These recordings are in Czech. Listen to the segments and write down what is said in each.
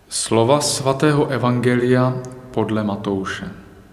Slova svatého evangelia podle Matouše.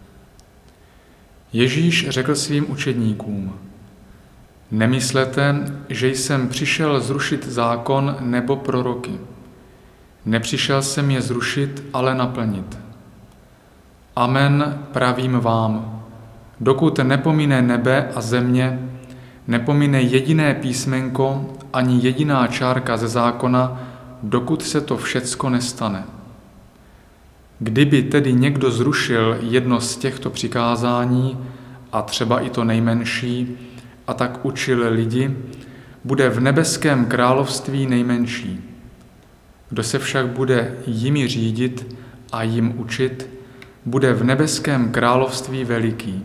Ježíš řekl svým učedníkům: Nemyslete, že jsem přišel zrušit zákon nebo proroky. Nepřišel jsem je zrušit, ale naplnit. Amen, pravím vám, dokud nepomine nebe a země, nepomine jediné písmenko ani jediná čárka ze zákona, dokud se to všecko nestane. Kdyby tedy někdo zrušil jedno z těchto přikázání, a třeba i to nejmenší, a tak učil lidi, bude v nebeském království nejmenší. Kdo se však bude jimi řídit a jim učit, bude v nebeském království veliký.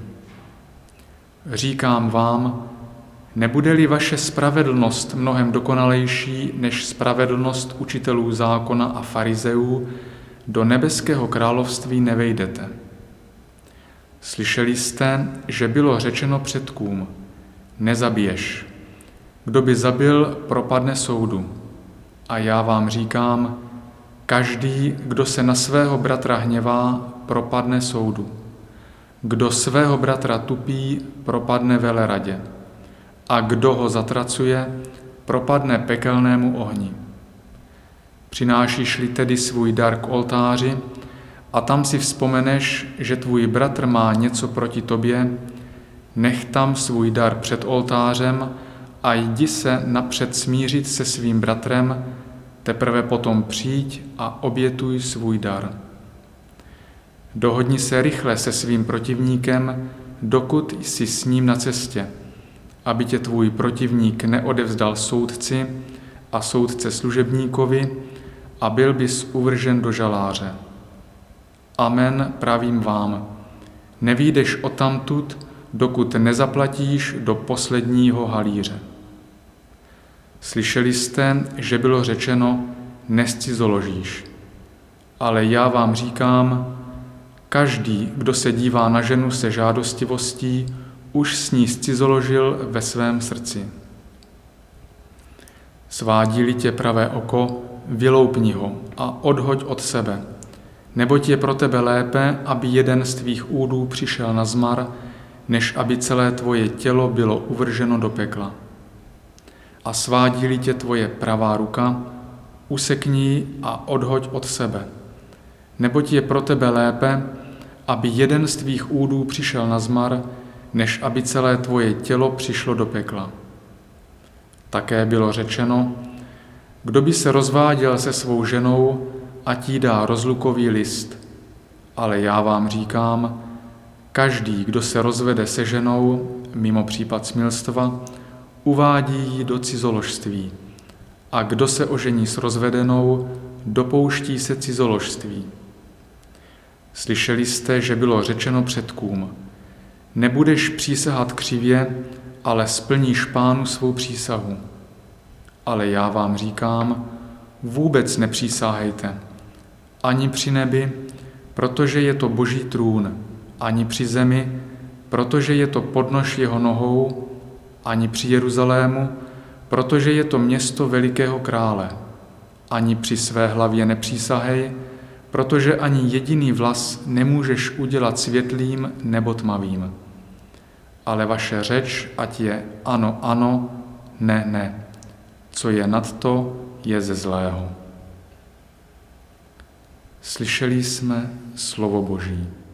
Říkám vám, nebude-li vaše spravedlnost mnohem dokonalejší než spravedlnost učitelů zákona a farizeů, do nebeského království nevejdete. Slyšeli jste, že bylo řečeno předkům: nezabiješ. Kdo by zabil, propadne soudu. A já vám říkám, každý, kdo se na svého bratra hněvá, propadne soudu. Kdo svého bratra tupí, propadne veleradě. A kdo ho zatracuje, propadne pekelnému ohni. Přinášíš-li tedy svůj dar k oltáři a tam si vzpomeneš, že tvůj bratr má něco proti tobě, nech tam svůj dar před oltářem a jdi se napřed smířit se svým bratrem, teprve potom přijď a obětuj svůj dar. Dohodni se rychle se svým protivníkem, dokud jsi s ním na cestě, aby tě tvůj protivník neodevzdal soudci a soudce služebníkovi a byl bys uvržen do žaláře. Amen, pravím vám, nevyjdeš odtamtud, dokud nezaplatíš do posledního halíře. Slyšeli jste, že bylo řečeno, nezcizoložíš. Ale já vám říkám, každý, kdo se dívá na ženu se žádostivostí, už s ní zcizoložil ve svém srdci. Svádí-li tě pravé oko, vyloupni ho a odhoď od sebe, neboť je pro tebe lépe, aby jeden z tvých údů přišel na zmar, než aby celé tvoje tělo bylo uvrženo do pekla. A svádí-li tě tvoje pravá ruka, usekni ji a odhoď od sebe, neboť je pro tebe lépe, aby jeden z tvých údů přišel na zmar, než aby celé tvoje tělo přišlo do pekla. Také bylo řečeno, kdo by se rozváděl se svou ženou, ať jí dá rozlukový list. Ale já vám říkám, každý, kdo se rozvede se ženou, mimo případ smilstva, uvádí ji do cizoložství. A kdo se ožení s rozvedenou, dopouští se cizoložství. Slyšeli jste, že bylo řečeno předkům: nebudeš přísahat křivě, ale splníš Pánu svou přísahu. Ale já vám říkám, vůbec nepřísáhejte, ani při nebi, protože je to Boží trůn, ani při zemi, protože je to podnož jeho nohou, ani při Jeruzalému, protože je to město velikého krále, ani při své hlavě nepřísahej, protože ani jediný vlas nemůžeš udělat světlým nebo tmavým. Ale vaše řeč, ať je ano, ano, ne, ne. Co je nad to, je ze zlého. Slyšeli jsme slovo Boží.